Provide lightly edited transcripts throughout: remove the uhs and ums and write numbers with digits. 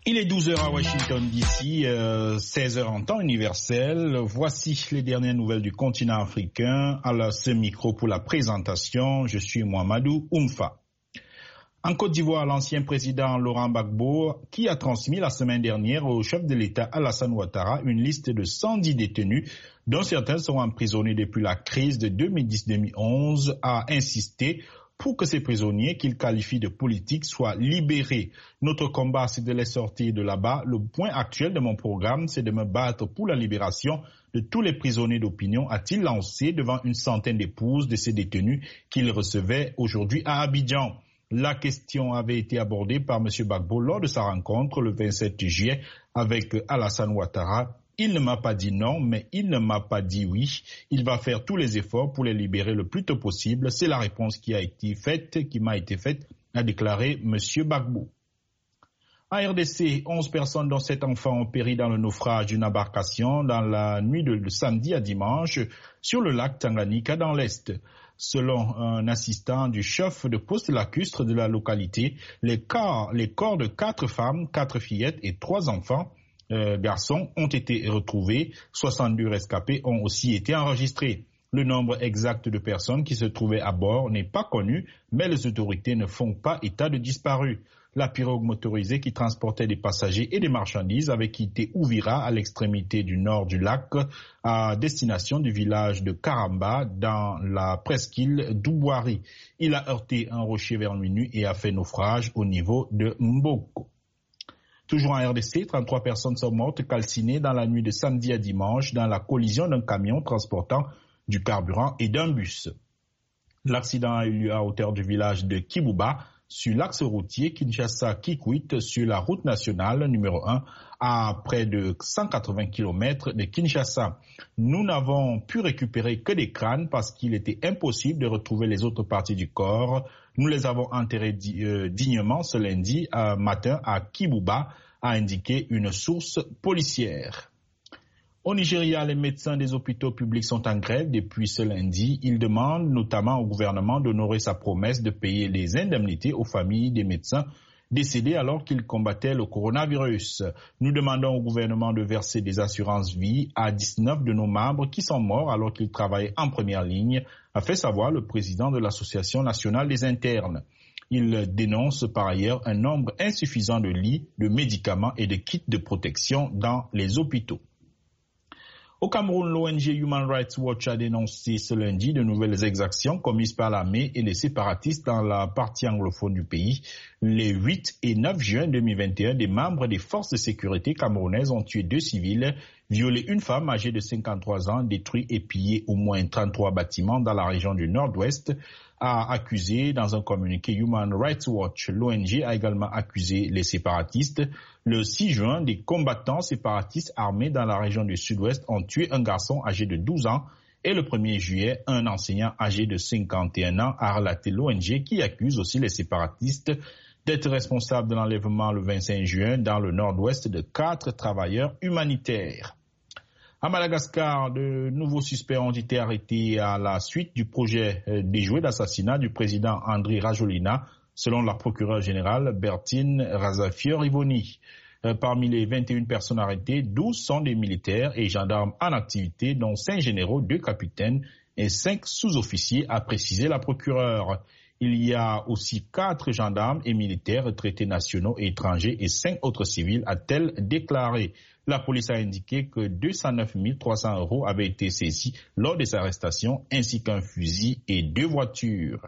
Il est 12h à Washington DC, 16h en temps universel. Voici les dernières nouvelles du continent africain. À ce micro pour la présentation, je suis Mohamedou Oumfa. En Côte d'Ivoire, l'ancien président Laurent Gbagbo, qui a transmis la semaine dernière au chef de l'État Alassane Ouattara une liste de 110 détenus, dont certains sont emprisonnés depuis la crise de 2010-2011, a insisté pour que ces prisonniers, qu'il qualifie de politiques, soient libérés. Notre combat, c'est de les sortir de là-bas. Le point actuel de mon programme, c'est de me battre pour la libération de tous les prisonniers d'opinion, a-t-il lancé devant une centaine d'épouses de ces détenus qu'il recevait aujourd'hui à Abidjan. La question avait été abordée par M. Gbagbo lors de sa rencontre le 27 juillet avec Alassane Ouattara. Il ne m'a pas dit non, mais il ne m'a pas dit oui. Il va faire tous les efforts pour les libérer le plus tôt possible. C'est la réponse qui m'a été faite, a déclaré M. Gbagbo. En RDC, 11 personnes dont 7 enfants ont péri dans le naufrage d'une embarcation dans la nuit de samedi à dimanche sur le lac Tanganyika dans l'Est. Selon un assistant du chef de poste lacustre de la localité, les corps de 4 femmes, 4 fillettes et 3 enfants garçons ont été retrouvés. 62 rescapés ont aussi été enregistrés. Le nombre exact de personnes qui se trouvaient à bord n'est pas connu, mais les autorités ne font pas état de disparus. La pirogue motorisée qui transportait des passagers et des marchandises avait quitté Ouvira à l'extrémité du nord du lac à destination du village de Karamba dans la presqu'île d'Ouboari. Il a heurté un rocher vers minuit et a fait naufrage au niveau de Mboko. Toujours en RDC, 33 personnes sont mortes calcinées dans la nuit de samedi à dimanche dans la collision d'un camion transportant du carburant et d'un bus. L'accident a eu lieu à hauteur du village de Kibouba, sur l'axe routier Kinshasa-Kikwit, sur la route nationale numéro 1, à près de 180 km de Kinshasa. Nous n'avons pu récupérer que des crânes parce qu'il était impossible de retrouver les autres parties du corps. Nous les avons enterrés dignement ce lundi matin à Kibouba, a indiqué une source policière. Au Nigeria, les médecins des hôpitaux publics sont en grève depuis ce lundi. Ils demandent notamment au gouvernement d'honorer sa promesse de payer les indemnités aux familles des médecins décédés alors qu'ils combattaient le coronavirus. Nous demandons au gouvernement de verser des assurances vie à 19 de nos membres qui sont morts alors qu'ils travaillaient en première ligne, a fait savoir le président de l'Association nationale des internes. Il dénonce par ailleurs un nombre insuffisant de lits, de médicaments et de kits de protection dans les hôpitaux. Au Cameroun, l'ONG Human Rights Watch a dénoncé ce lundi de nouvelles exactions commises par l'armée et les séparatistes dans la partie anglophone du pays. Les 8 et 9 juin 2021, des membres des forces de sécurité camerounaises ont tué 2 civils, violé une femme âgée de 53 ans, détruit et pillé au moins 33 bâtiments dans la région du Nord-Ouest, a accusé dans un communiqué Human Rights Watch. L'ONG a également accusé les séparatistes. Le 6 juin, des combattants séparatistes armés dans la région du Sud-Ouest ont tué un garçon âgé de 12 ans et le 1er juillet, un enseignant âgé de 51 ans, a relaté l'ONG qui accuse aussi les séparatistes d'être responsables de l'enlèvement le 25 juin dans le Nord-Ouest de 4 travailleurs humanitaires. À Madagascar, de nouveaux suspects ont été arrêtés à la suite du projet déjoué d'assassinat du président Andry Rajoelina, selon la procureure générale Bertine Razafior-Ivoni. Parmi les 21 personnes arrêtées, 12 sont des militaires et gendarmes en activité, dont 5 généraux, 2 capitaines et 5 sous-officiers, a précisé la procureure. Il y a aussi 4 gendarmes et militaires retraités nationaux et étrangers et 5 autres civils, a-t-elle déclaré. La police a indiqué que 209 300 € avaient été saisis lors des arrestations, ainsi qu'un fusil et 2 voitures.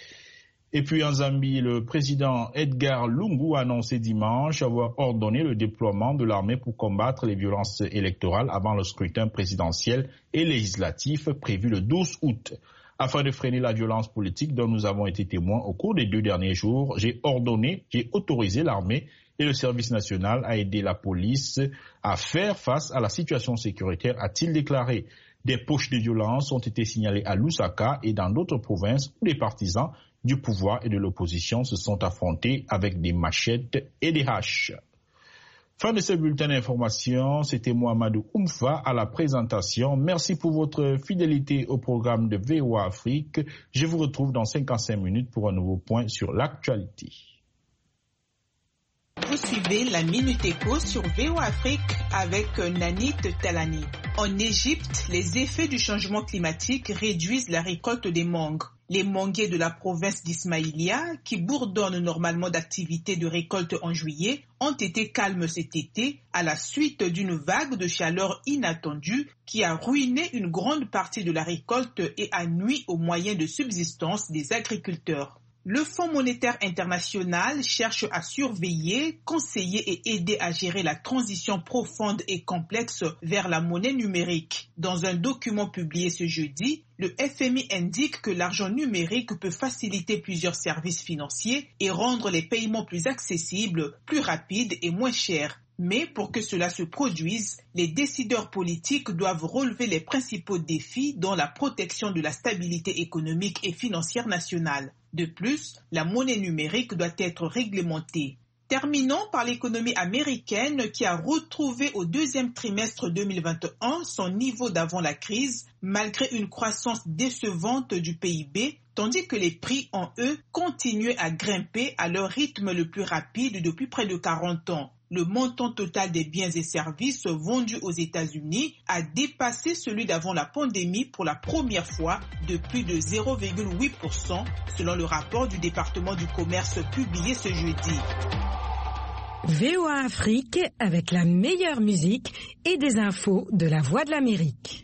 Et puis en Zambie, le président Edgar Lungu a annoncé dimanche avoir ordonné le déploiement de l'armée pour combattre les violences électorales avant le scrutin présidentiel et législatif prévu le 12 août. Afin de freiner la violence politique dont nous avons été témoins au cours des 2 derniers jours, j'ai autorisé l'armée et le service national à aider la police à faire face à la situation sécuritaire, a-t-il déclaré. Des poches de violence ont été signalées à Lusaka et dans d'autres provinces où les partisans du pouvoir et de l'opposition se sont affrontés avec des machettes et des haches. Fin de ce bulletin d'information, c'était Mohamedou Oumfa à la présentation. Merci pour votre fidélité au programme de VOA Afrique. Je vous retrouve dans 55 minutes pour un nouveau point sur l'actualité. Vous suivez la Minute Éco sur VOA Afrique avec Nanit Talani. En Égypte, les effets du changement climatique réduisent la récolte des mangues. Les manguiers de la province d'Ismaïlia, qui bourdonnent normalement d'activités de récolte en juillet, ont été calmes cet été à la suite d'une vague de chaleur inattendue qui a ruiné une grande partie de la récolte et a nui aux moyens de subsistance des agriculteurs. Le Fonds monétaire international cherche à surveiller, conseiller et aider à gérer la transition profonde et complexe vers la monnaie numérique. Dans un document publié ce jeudi, le FMI indique que l'argent numérique peut faciliter plusieurs services financiers et rendre les paiements plus accessibles, plus rapides et moins chers. Mais pour que cela se produise, les décideurs politiques doivent relever les principaux défis dont la protection de la stabilité économique et financière nationale. De plus, la monnaie numérique doit être réglementée. Terminons par l'économie américaine qui a retrouvé au deuxième trimestre 2021 son niveau d'avant la crise, malgré une croissance décevante du PIB, tandis que les prix en eux continuaient à grimper à leur rythme le plus rapide depuis près de 40 ans. Le montant total des biens et services vendus aux États-Unis a dépassé celui d'avant la pandémie pour la première fois de plus de 0,8% selon le rapport du département du commerce publié ce jeudi. VOA Afrique avec la meilleure musique et des infos de la Voix de l'Amérique.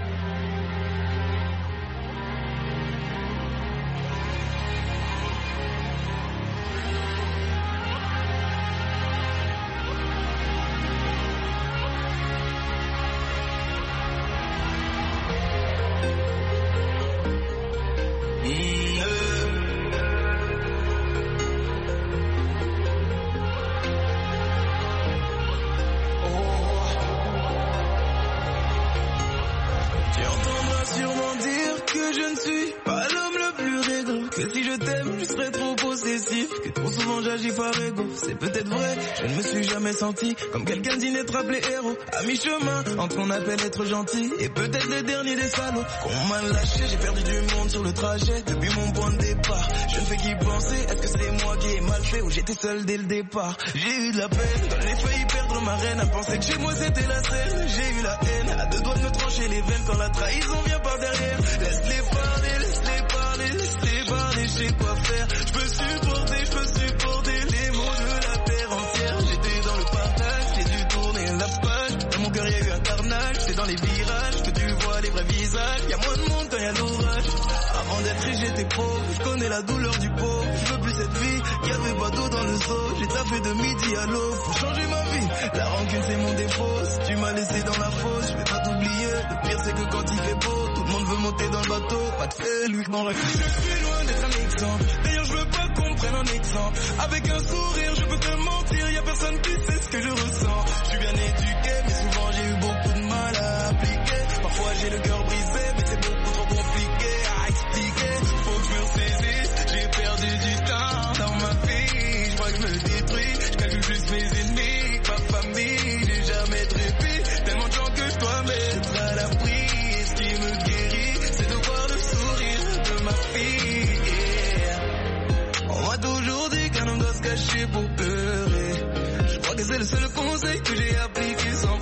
C'est peut-être vrai, je ne me suis jamais senti comme quelqu'un d'inétrable et héros. À mi-chemin, entre qu'on appelle être gentil et peut-être le dernier des salauds. Qu'on m'a lâché, j'ai perdu du monde sur le trajet depuis mon point de départ. Je ne fais qu'y penser, est-ce que c'est moi qui ai mal fait ou j'étais seul dès le départ? J'ai eu de la peine, quand j'ai failli perdre ma reine, à penser que chez moi c'était la scène. J'ai eu la haine, à deux doigts de me trancher les veines quand la trahison vient par derrière. Laisse-les parler, laisse-les parler, laisse-les parler, je sais quoi faire. Je peux supporter les mots de la terre entière. J'étais dans le partage, j'ai dû tourner la page. Dans mon cœur y a eu un carnage, c'est dans les virages que tu vois les vrais visages. Y a moins de monde quand y a l'orage. Avant d'être riche j'étais pauvre, je connais la douleur du pauvre. Je veux plus cette vie, y avait pas d'eau dans le seau. J'ai taffé de midi à l'aube pour changer ma vie. La rancune c'est mon défaut, si tu m'as laissé dans la fosse, je vais pas t'oublier. Le pire c'est que quand il fait beau, tout le monde veut monter dans le bateau. Pas de fait, lui dans la vie. Je suis loin d'être un exemple, d'ailleurs je veux pas qu'on prenne un exemple. Avec un sourire je peux te mentir, y a personne qui sait ce que je ressens. Je suis bien éduqué mais souvent j'ai eu beaucoup de mal à appliquer. Parfois j'ai le cœur brisé mais c'est beaucoup trop compliqué à expliquer. Faut que je me ressaisisse, j'ai perdu du temps dans ma vie. Je crois que je me détruis, je calcule juste mes ennemis, ma famille. J'ai jamais de répit, tellement de gens que je dois mettre à l'abri. Et ce qui me guérit, c'est de voir le sourire de ma fille. Yeah. On m'a toujours dit qu'un homme doit se cacher pour pleurer. Je crois que c'est le seul conseil que j'ai appliqué sans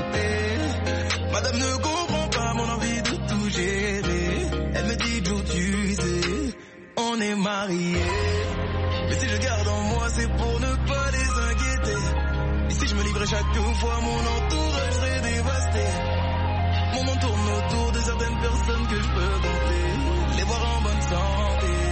faute. Madame ne comprend pas mon envie de tout gérer. Elle me dit Joe, tu sais, on est mariés. Mais si je garde en moi, c'est pour ne pas les inquiéter. Et si je me livrais chaque fois, mon entourage serait dévasté. Mon monde tourne autour de certaines personnes que je peux compter. Les voir en bonne santé.